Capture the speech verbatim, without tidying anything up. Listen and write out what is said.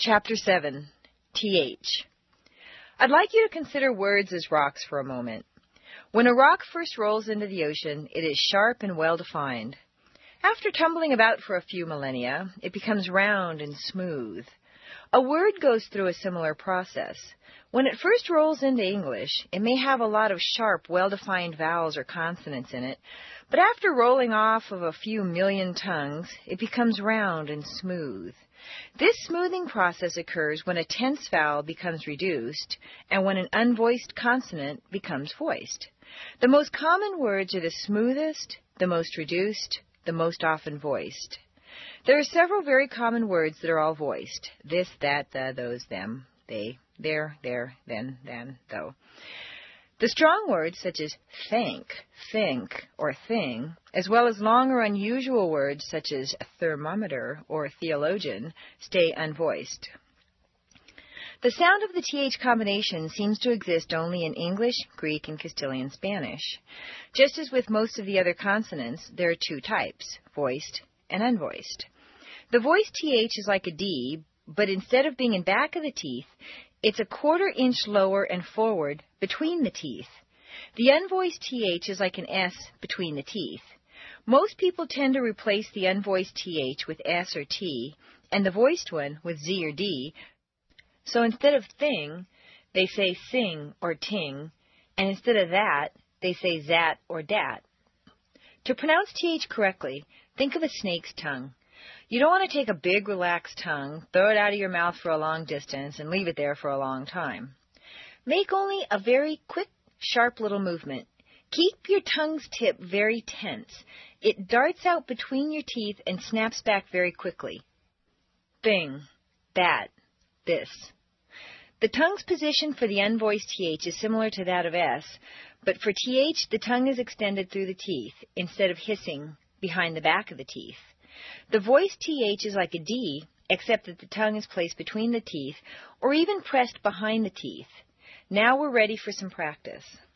Chapter seven, T H. I'd like you to consider words as rocks for a moment. When a rock first rolls into the ocean, it is sharp and well-defined. After tumbling about for a few millennia, it becomes round and smooth. A word goes through a similar process. When it first rolls into English, it may have a lot of sharp, well-defined vowels or consonants in it, but after rolling off of a few million tongues, it becomes round and smooth. This smoothing process occurs when a tense vowel becomes reduced and when an unvoiced consonant becomes voiced. The most common words are the smoothest, the most reduced, the most often voiced. There are several very common words that are all voiced. This, that, the, those, them, they, there, there, then, then, though. The strong words such as thank, think, or thing, as well as long or unusual words such as thermometer or theologian, stay unvoiced. The sound of the T H combination seems to exist only in English, Greek, and Castilian Spanish. Just as with most of the other consonants, there are two types, voiced and unvoiced. The voiced T H is like a D, but instead of being in back of the teeth, it's a quarter inch lower and forward between the teeth. The unvoiced T H is like an S between the teeth. Most people tend to replace the unvoiced T H with S or T, and the voiced one with Z or D. So instead of thing, they say sing or ting, and instead of that, they say zat or dat. To pronounce T H correctly, think of a snake's tongue. You don't want to take a big, relaxed tongue, throw it out of your mouth for a long distance, and leave it there for a long time. Make only a very quick, sharp little movement. Keep your tongue's tip very tense. It darts out between your teeth and snaps back very quickly. Thing, that, this. The tongue's position for the unvoiced T H is similar to that of S, but for T H, the tongue is extended through the teeth instead of hissing behind the back of the teeth. The voiced T H is like a D, except that the tongue is placed between the teeth or even pressed behind the teeth. Now we're ready for some practice.